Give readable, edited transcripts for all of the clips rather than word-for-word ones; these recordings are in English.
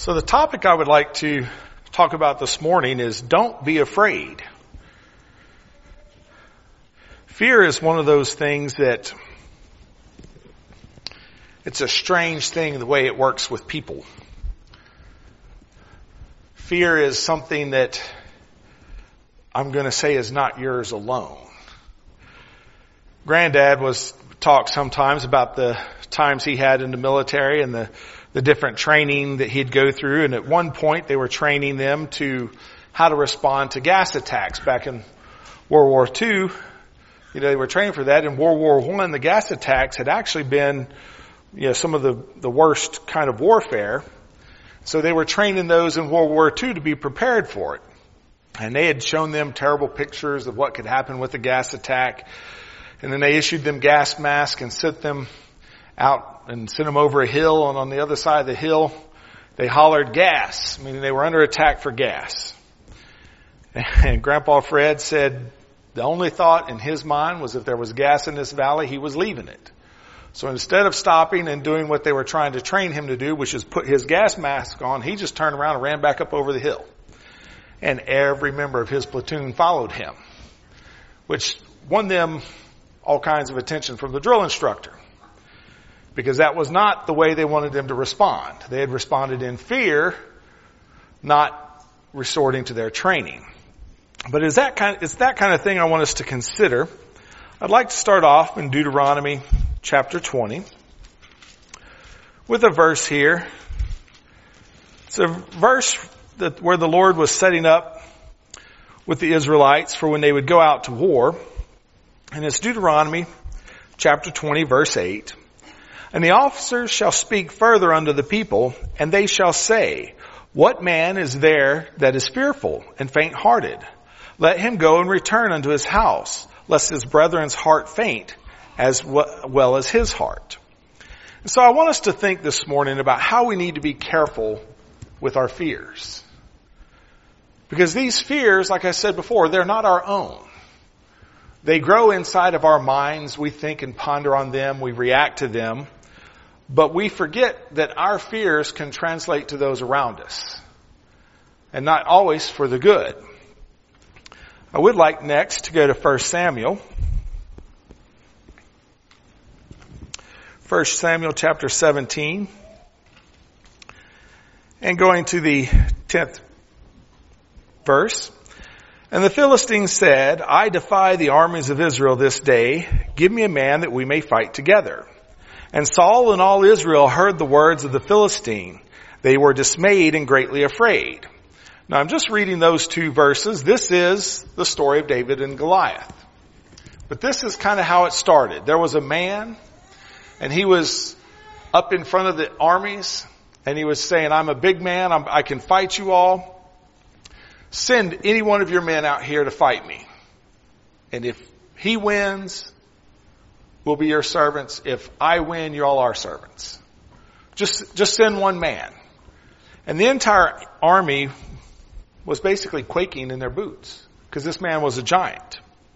So the topic I would like to talk about this morning is don't be afraid. Fear is one of those things that it's a strange thing the way it works with people. Fear is something that I'm going to say is not yours alone. Granddad talk sometimes about the times he had in the military and the different training that he'd go through. And at one point they were training them to how to respond to gas attacks back in World War II. They were training for that. In World War I, the gas attacks had actually been, some of the worst kind of warfare. So they were training those in World War II to be prepared for it. And they had shown them terrible pictures of what could happen with a gas attack. And then they issued them gas masks and sent them out and sent them over a hill. And on the other side of the hill, they hollered gas, meaning they were under attack for gas. And Grandpa Fred said the only thought in his mind was if there was gas in this valley, he was leaving it. So instead of stopping and doing what they were trying to train him to do, which is put his gas mask on, he just turned around and ran back up over the hill. And every member of his platoon followed him, which won them all kinds of attention from the drill instructor, because that was not the way they wanted them to respond. They had responded in fear, not resorting to their training. But it's that kind of thing I want us to consider. I'd like to start off in Deuteronomy chapter 20 with a verse here. It's a verse where the Lord was setting up with the Israelites for when they would go out to war. And it's Deuteronomy chapter 20 verse 8. And the officers shall speak further unto the people, and they shall say, what man is there that is fearful and faint-hearted? Let him go and return unto his house, lest his brethren's heart faint, as well as his heart. And so I want us to think this morning about how we need to be careful with our fears. Because these fears, like I said before, they're not our own. They grow inside of our minds. We think and ponder on them. We react to them. But we forget that our fears can translate to those around us. And not always for the good. I would like next to go to 1 Samuel. 1 Samuel chapter 17. And going to the 10th verse. And the Philistines said, I defy the armies of Israel this day. Give me a man that we may fight together. And Saul and all Israel heard the words of the Philistine. They were dismayed and greatly afraid. Now I'm just reading those two verses. This is the story of David and Goliath. But this is kind of how it started. There was a man, and he was up in front of the armies, and he was saying, I'm a big man, I can fight you all. Send any one of your men out here to fight me. And if he wins, we'll be your servants. If I win, you're all our servants. Just send one man. And the entire army was basically quaking in their boots because this man was a giant.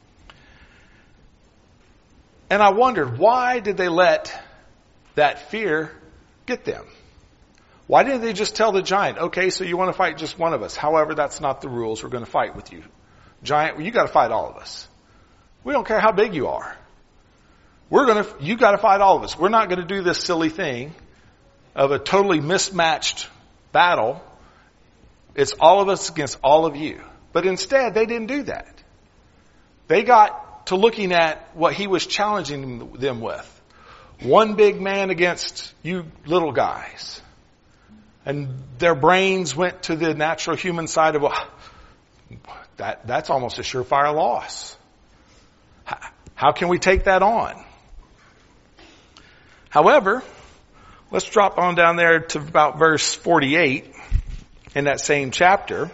And I wondered, why did they let that fear get them? Why didn't they just tell the giant, okay, so you want to fight just one of us. However, that's not the rules. We're going to fight with you. Giant, you got to fight all of us. We don't care how big you are. You got to fight all of us. We're not going to do this silly thing of a totally mismatched battle. It's all of us against all of you. But instead, they didn't do that. They got to looking at what he was challenging them with. One big man against you little guys. And their brains went to the natural human side of, well, that's almost a surefire loss. How can we take that on? However, let's drop on down there to about verse 48 in that same chapter.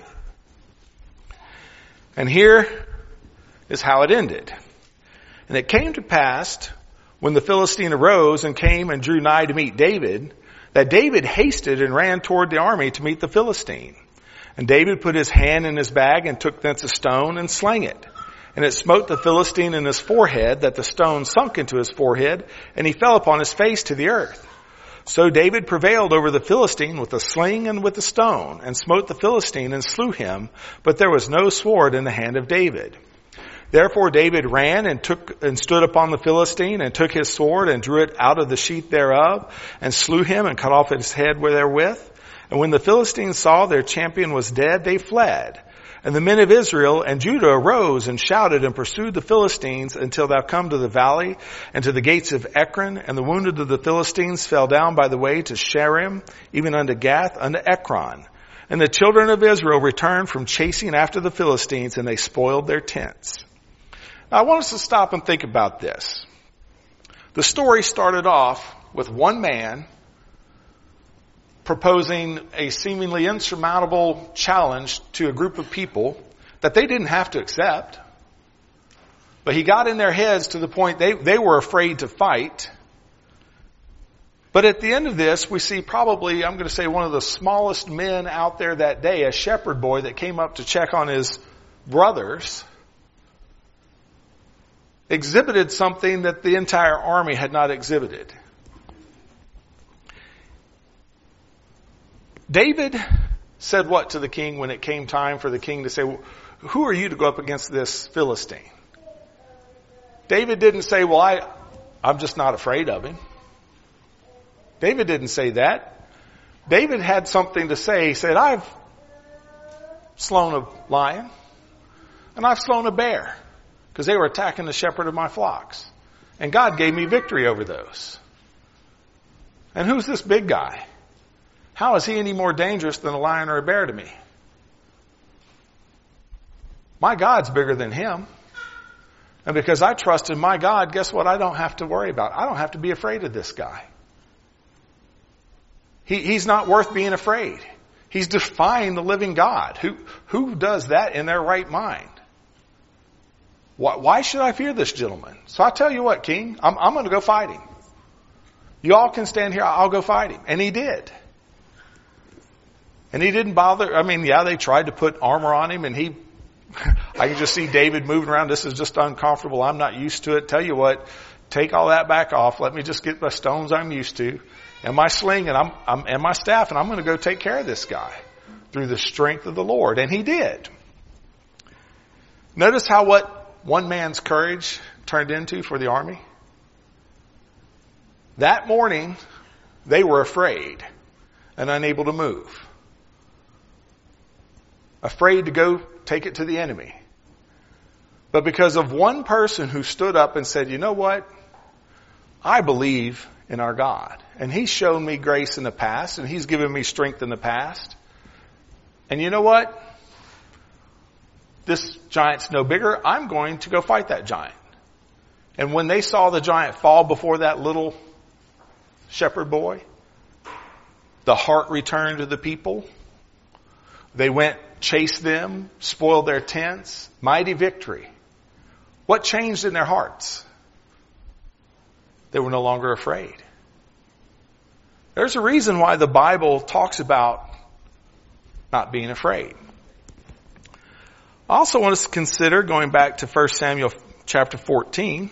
And here is how it ended. And it came to pass when the Philistine arose and came and drew nigh to meet David, that David hasted and ran toward the army to meet the Philistine. And David put his hand in his bag and took thence a stone and slang it. And it smote the Philistine in his forehead, that the stone sunk into his forehead, and he fell upon his face to the earth. So David prevailed over the Philistine with a sling and with a stone, and smote the Philistine and slew him, but there was no sword in the hand of David. Therefore David ran and stood upon the Philistine, and took his sword and drew it out of the sheath thereof, and slew him and cut off his head therewith. And when the Philistines saw their champion was dead, they fled. And the men of Israel and Judah arose and shouted and pursued the Philistines until thou come to the valley and to the gates of Ekron. And the wounded of the Philistines fell down by the way to Sharim, even unto Gath, unto Ekron. And the children of Israel returned from chasing after the Philistines, and they spoiled their tents. Now I want us to stop and think about this. The story started off with one man proposing a seemingly insurmountable challenge to a group of people that they didn't have to accept. But he got in their heads to the point they were afraid to fight. But at the end of this, we see probably, I'm going to say, one of the smallest men out there that day, a shepherd boy that came up to check on his brothers, exhibited something that the entire army had not exhibited. David said what to the king when it came time for the king to say, well, who are you to go up against this Philistine? David didn't say, well, I'm just not afraid of him. David didn't say that. David had something to say. He said, I've slain a lion and I've slain a bear because they were attacking the shepherd of my flocks. And God gave me victory over those. And who's this big guy? How is he any more dangerous than a lion or a bear to me? My God's bigger than him. And because I trust in my God, guess what? I don't have to worry about. I don't have to be afraid of this guy. He's not worth being afraid. He's defying the living God. Who does that in their right mind? Why should I fear this gentleman? So I tell you what, King, I'm going to go fight him. You all can stand here. I'll go fight him. And he did. And he didn't bother. I mean, yeah, they tried to put armor on him, and I can just see David moving around. This is just uncomfortable. I'm not used to it. Tell you what, take all that back off. Let me just get the stones I'm used to and my sling and my staff, and I'm going to go take care of this guy through the strength of the Lord. And he did. Notice how what one man's courage turned into for the army. That morning, they were afraid and unable to move. Afraid to go take it to the enemy. But because of one person who stood up and said, you know what? I believe in our God. And He's shown me grace in the past, and He's given me strength in the past. And you know what? This giant's no bigger. I'm going to go fight that giant. And when they saw the giant fall before that little shepherd boy, the heart returned to the people. They went, chased them, spoiled their tents. Mighty victory. What changed in their hearts? They were no longer afraid. There's a reason why the Bible talks about not being afraid. I also want us to consider going back to 1 Samuel chapter 14.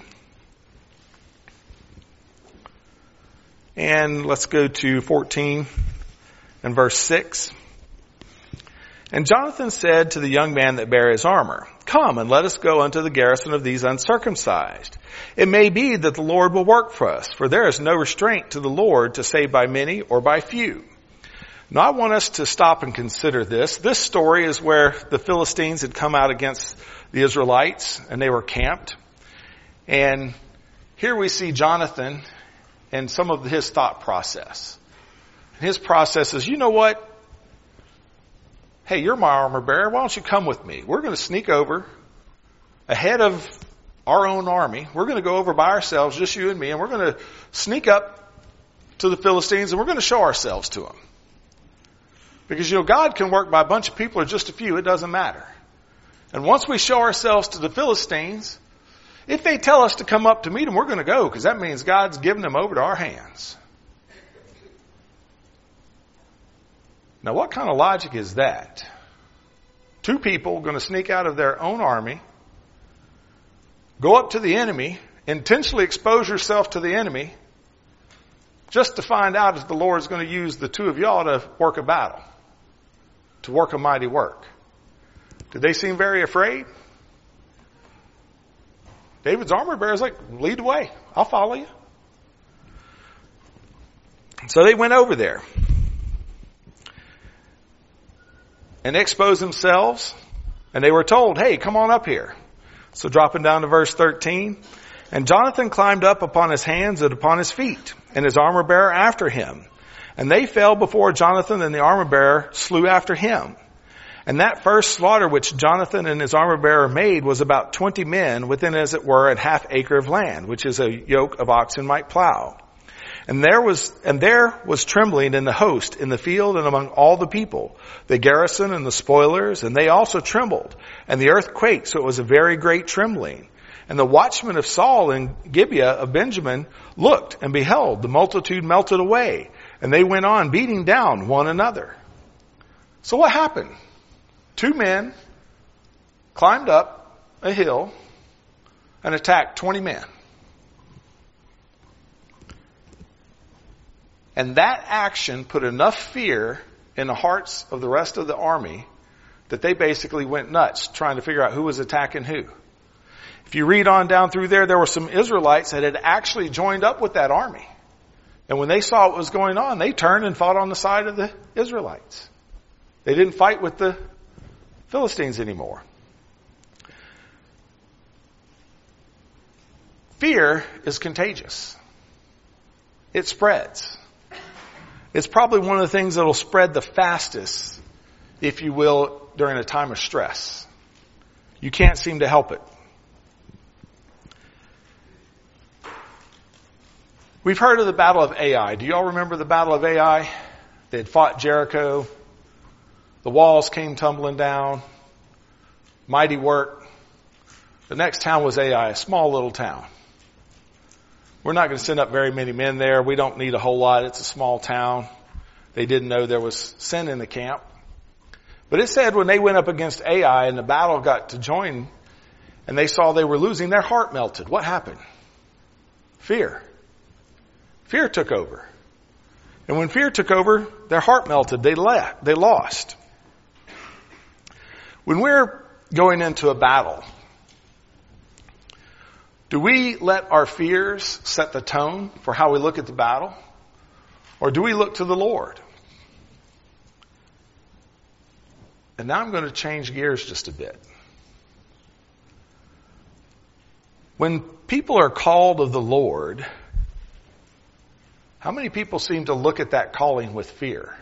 And let's go to 14 and verse 6. And Jonathan said to the young man that bare his armor, come and let us go unto the garrison of these uncircumcised. It may be that the Lord will work for us, for there is no restraint to the Lord to save by many or by few. Now I want us to stop and consider this. This story is where the Philistines had come out against the Israelites and they were camped. And here we see Jonathan and some of his thought process. His process is, you know what? Hey, you're my armor bearer. Why don't you come with me? We're going to sneak over ahead of our own army. We're going to go over by ourselves, just you and me, and we're going to sneak up to the Philistines and we're going to show ourselves to them. Because, God can work by a bunch of people or just a few. It doesn't matter. And once we show ourselves to the Philistines, if they tell us to come up to meet them, we're going to go, because that means God's given them over to our hands. Now, what kind of logic is that? Two people going to sneak out of their own army, go up to the enemy, intentionally expose yourself to the enemy, just to find out if the Lord's going to use the two of y'all to work a battle, to work a mighty work. Did they seem very afraid? David's armor bearer's like, lead the way. I'll follow you. So they went over there and exposed themselves, and they were told, hey, come on up here. So dropping down to verse 13, and Jonathan climbed up upon his hands and upon his feet, and his armor bearer after him. And they fell before Jonathan, and the armor bearer slew after him. And that first slaughter which Jonathan and his armor bearer made was about 20 men within, as it were, a half acre of land, which is a yoke of oxen might plow. And there was trembling in the host, in the field, and among all the people, the garrison and the spoilers, and they also trembled. And the earth quaked, so it was a very great trembling. And the watchmen of Saul and Gibeah of Benjamin looked, and beheld, the multitude melted away, and they went on beating down one another. So what happened? 2 men climbed up a hill and attacked 20 men. And that action put enough fear in the hearts of the rest of the army that they basically went nuts trying to figure out who was attacking who. If you read on down through there were some Israelites that had actually joined up with that army. And when they saw what was going on, they turned and fought on the side of the Israelites. They didn't fight with the Philistines anymore. Fear is contagious. It spreads. It's probably one of the things that will spread the fastest, if you will, during a time of stress. You can't seem to help it. We've heard of the Battle of Ai. Do you all remember the Battle of Ai? They had fought Jericho. The walls came tumbling down. Mighty work. The next town was Ai, a small little town. We're not going to send up very many men there. We don't need a whole lot. It's a small town. They didn't know there was sin in the camp. But it said when they went up against Ai and the battle got to join and they saw they were losing, their heart melted. What happened? Fear. Fear took over. And when fear took over, their heart melted. They lost. When we're going into a battle, do we let our fears set the tone for how we look at the battle? Or do we look to the Lord? And now I'm going to change gears just a bit. When people are called of the Lord, how many people seem to look at that calling with fear?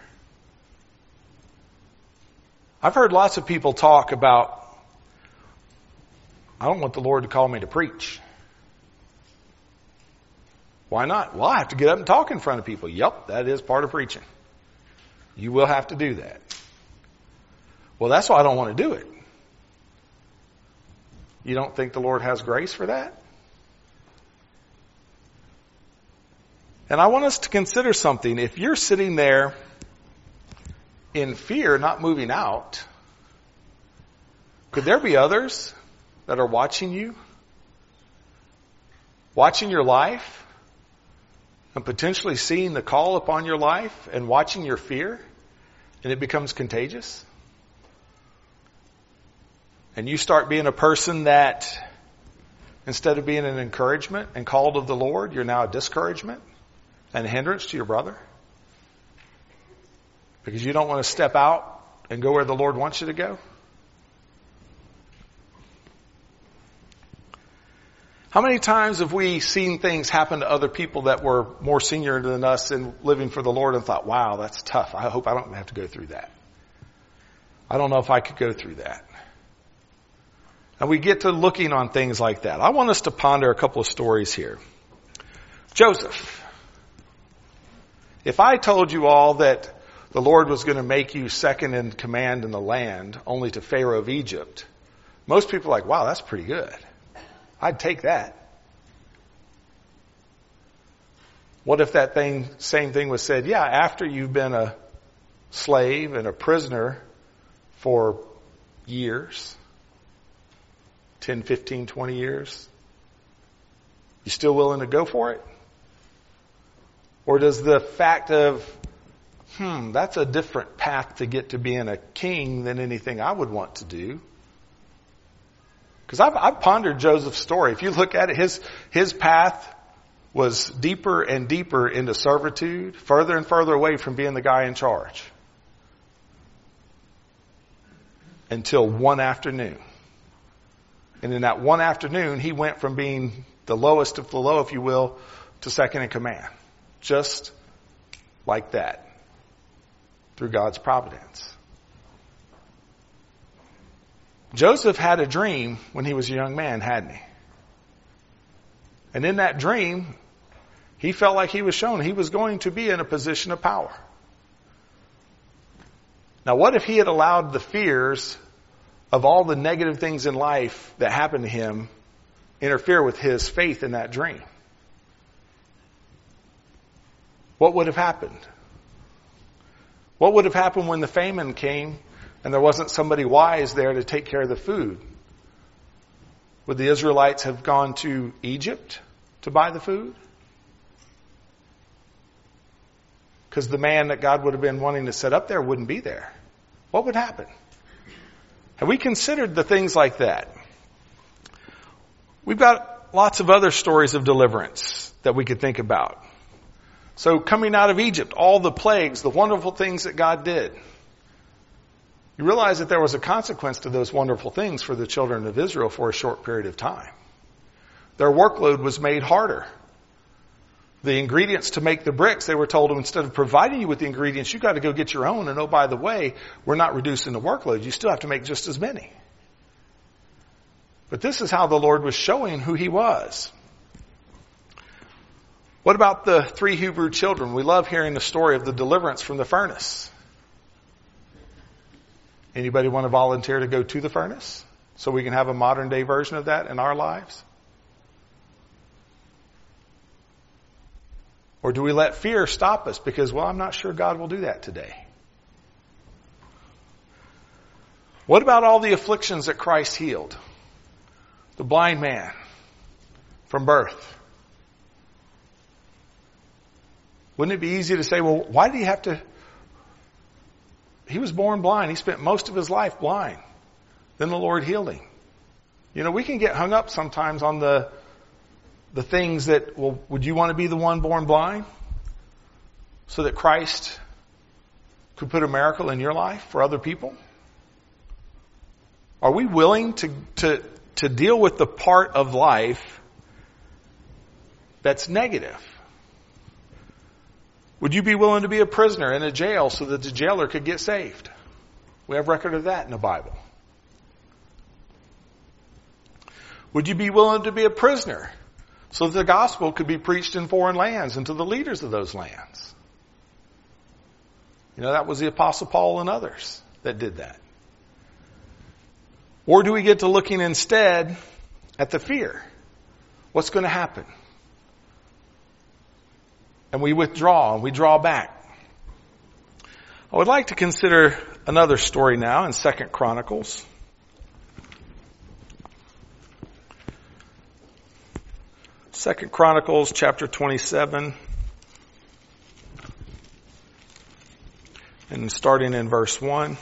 I've heard lots of people talk about, I don't want the Lord to call me to preach. Why not? Well, I have to get up and talk in front of people. Yep, that is part of preaching. You will have to do that. Well, that's why I don't want to do it. You don't think the Lord has grace for that? And I want us to consider something. If you're sitting there in fear, not moving out, could there be others that are watching you? Watching your life? And potentially seeing the call upon your life and watching your fear, and it becomes contagious. And you start being a person that, instead of being an encouragement and called of the Lord, you're now a discouragement and a hindrance to your brother. Because you don't want to step out and go where the Lord wants you to go. How many times have we seen things happen to other people that were more senior than us in living for the Lord and thought, wow, that's tough. I hope I don't have to go through that. I don't know if I could go through that. And we get to looking on things like that. I want us to ponder a couple of stories here. Joseph. If I told you all that the Lord was going to make you second in command in the land, only to Pharaoh of Egypt, most people are like, wow, that's pretty good. I'd take that. What if that same thing was said, yeah, after you've been a slave and a prisoner for years, 10, 15, 20 years, you still willing to go for it? Or does the fact of, that's a different path to get to being a king than anything I would want to do? Because I've pondered Joseph's story. If you look at it, his path was deeper and deeper into servitude, further and further away from being the guy in charge. Until one afternoon. And in that one afternoon, he went from being the lowest of the low, if you will, to second in command. Just like that. Through God's providence. Joseph had a dream when he was a young man, hadn't he? And in that dream, he felt like he was shown he was going to be in a position of power. Now, what if he had allowed the fears of all the negative things in life that happened to him interfere with his faith in that dream? What would have happened? What would have happened when the famine came and there wasn't somebody wise there to take care of the food? Would the Israelites have gone to Egypt to buy the food? Because the man that God would have been wanting to set up there wouldn't be there. What would happen? Have we considered the things like that? We've got lots of other stories of deliverance that we could think about. So coming out of Egypt, all the plagues, the wonderful things that God did. You realize that there was a consequence to those wonderful things for the children of Israel for a short period of time. Their workload was made harder. The ingredients to make the bricks, they were told them, instead of providing you with the ingredients, you got to go get your own. And oh, by the way, we're not reducing the workload. You still have to make just as many. But this is how the Lord was showing who He was. What about the 3 Hebrew children? We love hearing the story of the deliverance from the furnace. Anybody want to volunteer to go to the furnace so we can have a modern day version of that in our lives? Or do we let fear stop us because, I'm not sure God will do that today? What about all the afflictions that Christ healed? The blind man from birth. Wouldn't it be easy to say, why did he have to? He was born blind. He spent most of his life blind. Then the Lord healed him. We can get hung up sometimes on the things that, would you want to be the one born blind? So that Christ could put a miracle in your life for other people? Are we willing to deal with the part of life that's negative? Would you be willing to be a prisoner in a jail so that the jailer could get saved? We have record of that in the Bible. Would you be willing to be a prisoner so that the gospel could be preached in foreign lands and to the leaders of those lands? That was the Apostle Paul and others that did that. Or do we get to looking instead at the fear? What's going to happen? And we withdraw and we draw back. I would like to consider another story now in 2 Chronicles. 2 Chronicles chapter 27. And starting in verse 1.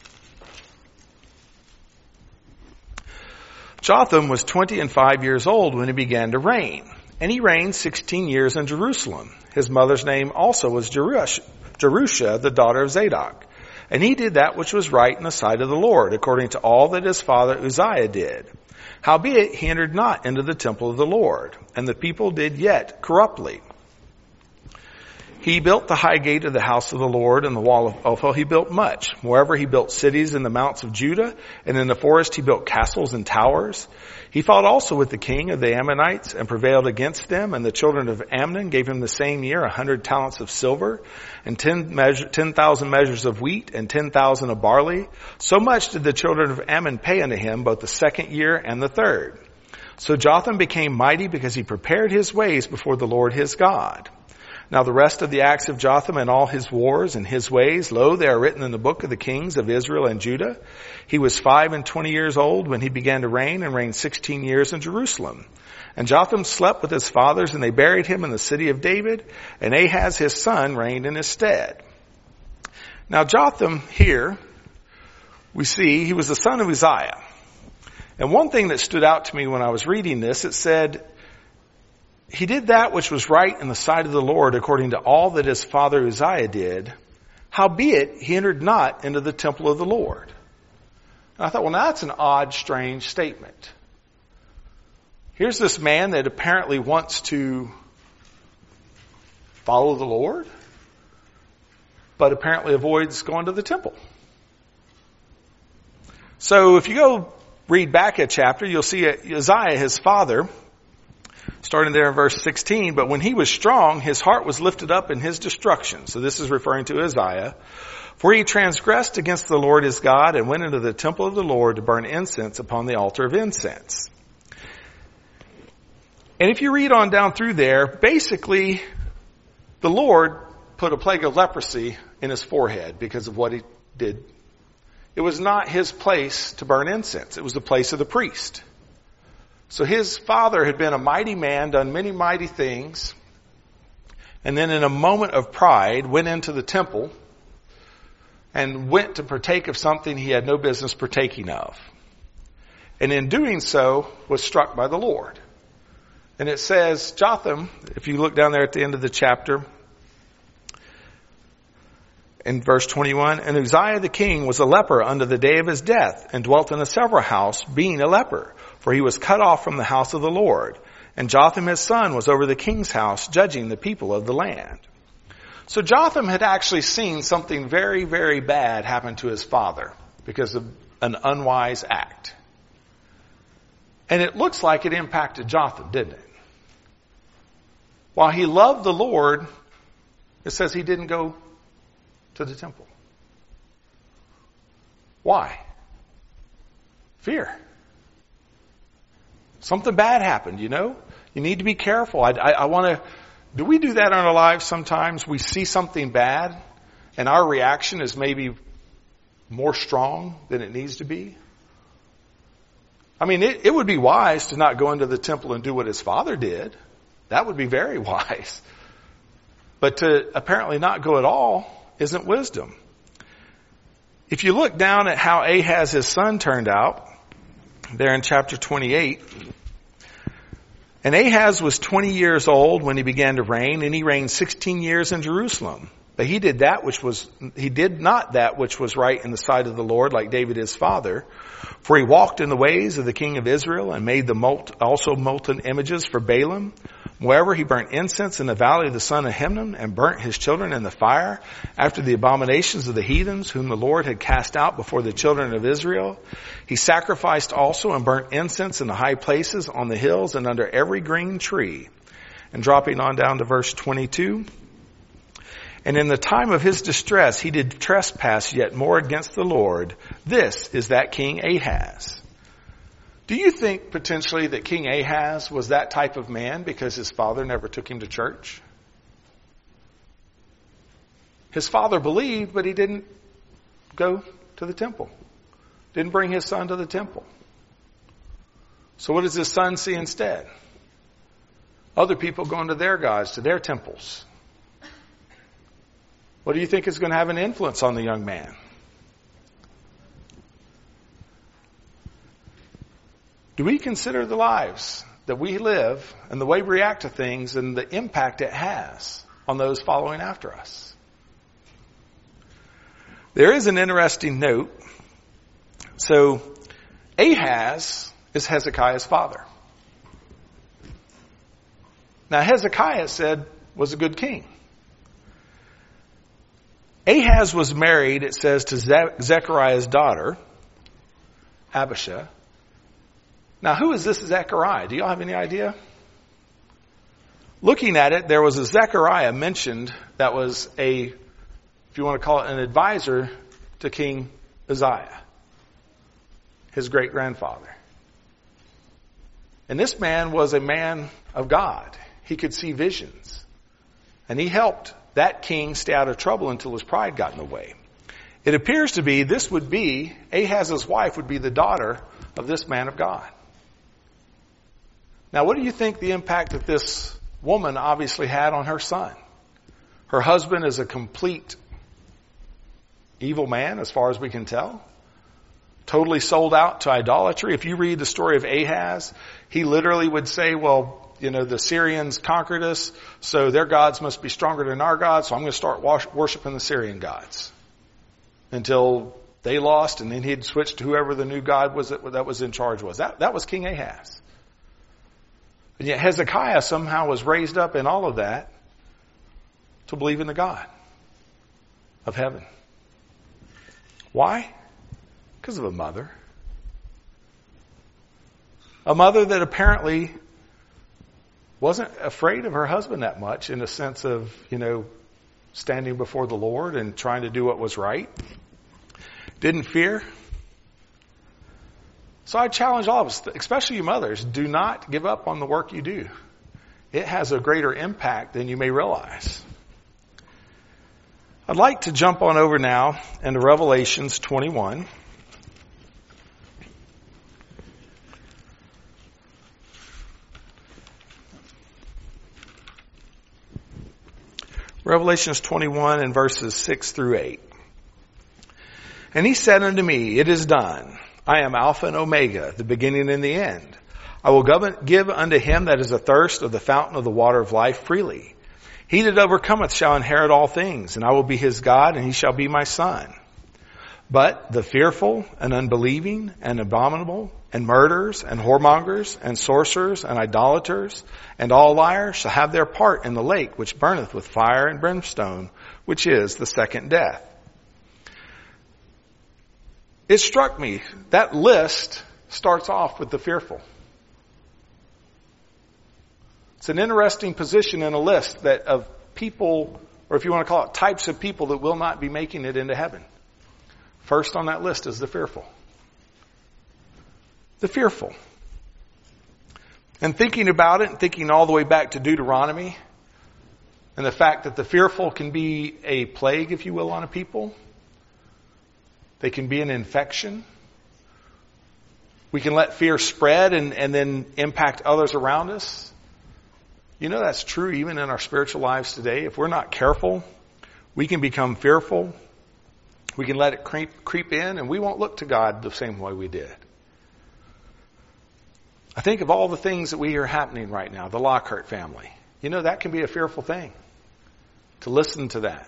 Jotham was 25 years old when he began to reign, and he reigned 16 years in Jerusalem. His mother's name also was Jerusha, the daughter of Zadok. And he did that which was right in the sight of the Lord, according to all that his father Uzziah did. Howbeit he entered not into the temple of the Lord, and the people did yet corruptly. He built the high gate of the house of the Lord, and the wall of Ophel he built much. Moreover, he built cities in the mounts of Judah, and in the forest he built castles and towers. He fought also with the king of the Ammonites, and prevailed against them, and the children of Ammon gave him the same year 100 talents of silver, and 10,000 measures of wheat, and 10,000 of barley. So much did the children of Ammon pay unto him, both the second year and the third. So Jotham became mighty because he prepared his ways before the Lord his God. Now the rest of the acts of Jotham and all his wars and his ways, lo, they are written in the book of the kings of Israel and Judah. He was 25 years old when he began to reign, and reigned 16 years in Jerusalem. And Jotham slept with his fathers, and they buried him in the city of David, and Ahaz his son reigned in his stead. Now Jotham here, we see he was the son of Uzziah. And one thing that stood out to me when I was reading this, it said, he did that which was right in the sight of the Lord according to all that his father Uzziah did. Howbeit, he entered not into the temple of the Lord. And I thought, well, now that's an odd, strange statement. Here's this man that apparently wants to follow the Lord, but apparently avoids going to the temple. So if you go read back a chapter, you'll see Uzziah, his father, starting there in verse 16, but when he was strong, his heart was lifted up in his destruction. So this is referring to Uzziah. For he transgressed against the Lord his God and went into the temple of the Lord to burn incense upon the altar of incense. And if you read on down through there, basically the Lord put a plague of leprosy in his forehead because of what he did. It was not his place to burn incense. It was the place of the priest. So his father had been a mighty man, done many mighty things, and then in a moment of pride went into the temple and went to partake of something he had no business partaking of. And in doing so was struck by the Lord. And it says, Jotham, if you look down there at the end of the chapter, in verse 21, and Uzziah the king was a leper unto the day of his death, and dwelt in a several house, being a leper, for he was cut off from the house of the Lord. And Jotham his son was over the king's house, judging the people of the land. So Jotham had actually seen something very, very bad happen to his father because of an unwise act. And it looks like it impacted Jotham, didn't it? While he loved the Lord, it says he didn't go to the temple. Why? Fear. Something bad happened, you know? You need to be careful. I want to... Do we do that in our lives sometimes? We see something bad, and our reaction is maybe more strong than it needs to be. I mean, it would be wise to not go into the temple and do what his father did. That would be very wise. But to apparently not go at all isn't wisdom. If you look down at how Ahaz, his son, turned out, there in chapter 28, and Ahaz was 20 years old when he began to reign, and he reigned 16 years in Jerusalem. But he did not that which was right in the sight of the Lord, like David his father. For he walked in the ways of the king of Israel, and made also molten images for Balaam. Moreover, he burnt incense in the valley of the son of Hinnom, and burnt his children in the fire, after the abominations of the heathens, whom the Lord had cast out before the children of Israel. He sacrificed also and burnt incense in the high places, on the hills, and under every green tree. And dropping on down to verse 22. And in the time of his distress, he did trespass yet more against the Lord. This is that King Ahaz. Do you think potentially that King Ahaz was that type of man because his father never took him to church? His father believed, but he didn't go to the temple. Didn't bring his son to the temple. So what does his son see instead? Other people going to their gods, to their temples. What do you think is going to have an influence on the young man? Do we consider the lives that we live and the way we react to things and the impact it has on those following after us? There is an interesting note. So Ahaz is Hezekiah's father. Now Hezekiah was a good king. Ahaz was married, it says, to Zechariah's daughter, Abishah. Now, who is this Zechariah? Do y'all have any idea? Looking at it, there was a Zechariah mentioned that was if you want to call it an advisor to King Uzziah, his great-grandfather. And this man was a man of God. He could see visions. And he helped that king stay out of trouble until his pride got in the way. It appears to be Ahaz's wife would be the daughter of this man of God. Now, what do you think the impact that this woman obviously had on her son? Her husband is a complete evil man, as far as we can tell. Totally sold out to idolatry. If you read the story of Ahaz, he literally would say, well, the Syrians conquered us, so their gods must be stronger than our gods, so I'm going to start worshiping the Syrian gods. Until they lost, and then he'd switch to whoever the new god was that was in charge was. That was King Ahaz. And yet Hezekiah somehow was raised up in all of that to believe in the God of heaven. Why? Because of a mother. A mother that apparently wasn't afraid of her husband that much in the sense of, standing before the Lord and trying to do what was right. Didn't fear. So I challenge all of us, especially you mothers, do not give up on the work you do. It has a greater impact than you may realize. I'd like to jump on over now into Revelations 21. Revelations 21 and verses 6 through 8. And he said unto me, it is done. I am Alpha and Omega, the beginning and the end. I will give unto him that is athirst of the fountain of the water of life freely. He that overcometh shall inherit all things, and I will be his God, and he shall be my son. But the fearful and unbelieving and abominable and murderers and whoremongers and sorcerers and idolaters and all liars shall have their part in the lake which burneth with fire and brimstone, which is the second death. It struck me, that list starts off with the fearful. It's an interesting position in a list that of people, or if you want to call it types of people that will not be making it into heaven. First on that list is the fearful. The fearful. And thinking about it, and thinking all the way back to Deuteronomy, and the fact that the fearful can be a plague, if you will, on a people. They can be an infection. We can let fear spread and then impact others around us. That's true even in our spiritual lives today. If we're not careful, we can become fearful. We can let it creep in, and we won't look to God the same way we did. I think of all the things that we hear happening right now, the Lockhart family. That can be a fearful thing, to listen to that.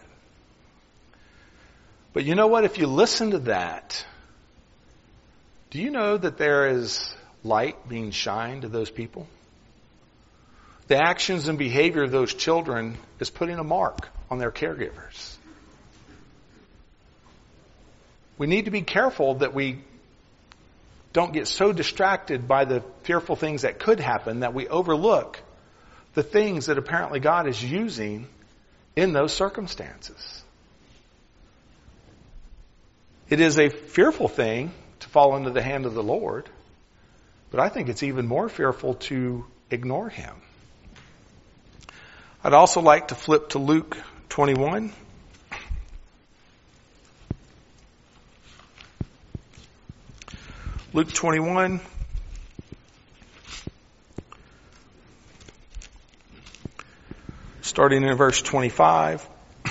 But you know what? If you listen to that, do you know that there is light being shined to those people? The actions and behavior of those children is putting a mark on their caregivers. We need to be careful that we don't get so distracted by the fearful things that could happen that we overlook the things that apparently God is using in those circumstances. It is a fearful thing to fall into the hand of the Lord, but I think it's even more fearful to ignore him. I'd also like to flip to Luke 21. Luke 21. Starting in verse 25.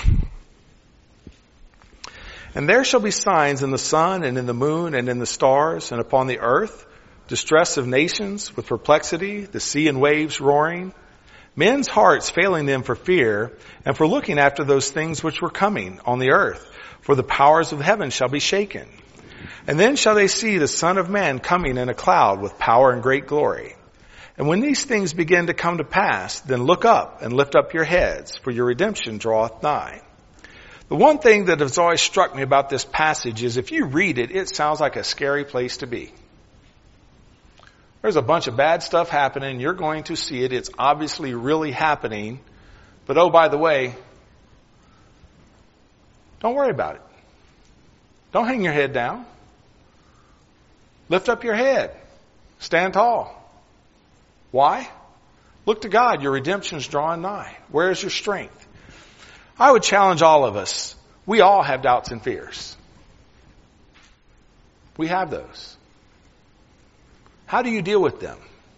And there shall be signs in the sun and in the moon and in the stars and upon the earth, distress of nations with perplexity, the sea and waves roaring, men's hearts failing them for fear and for looking after those things which were coming on the earth, for the powers of heaven shall be shaken. And then shall they see the Son of Man coming in a cloud with power and great glory. And when these things begin to come to pass, then look up and lift up your heads, for your redemption draweth nigh. The one thing that has always struck me about this passage is if you read it, it sounds like a scary place to be. There's a bunch of bad stuff happening. You're going to see it. It's obviously really happening. But oh, by the way, don't worry about it. Don't hang your head down. Lift up your head. Stand tall. Why? Look to God. Your redemption's drawing nigh. Where is your strength? I would challenge all of us. We all have doubts and fears. We have those. How do you deal with them?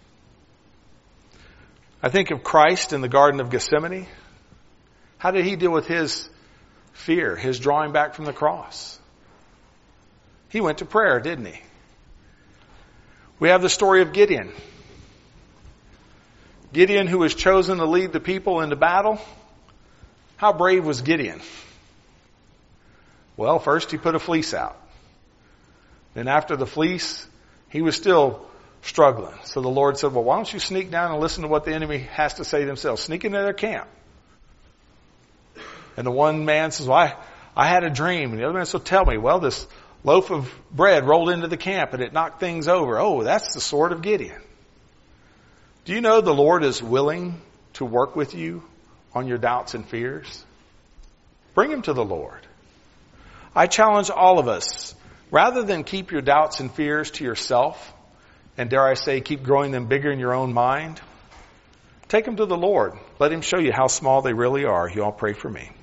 I think of Christ in the Garden of Gethsemane. How did he deal with his fear, his drawing back from the cross? He went to prayer, didn't he? We have the story of Gideon. Gideon, who was chosen to lead the people into battle. How brave was Gideon? Well, first he put a fleece out. Then after the fleece, he was still struggling. So the Lord said, well, why don't you sneak down and listen to what the enemy has to say themselves? Sneak into their camp. And the one man says, well, I had a dream. And the other man said, tell me. Well, this loaf of bread rolled into the camp and it knocked things over. Oh, that's the sword of Gideon. Do you know the Lord is willing to work with you on your doubts and fears? Bring him to the Lord. I challenge all of us, rather than keep your doubts and fears to yourself, and dare I say, keep growing them bigger in your own mind, take them to the Lord. Let him show you how small they really are. You all pray for me.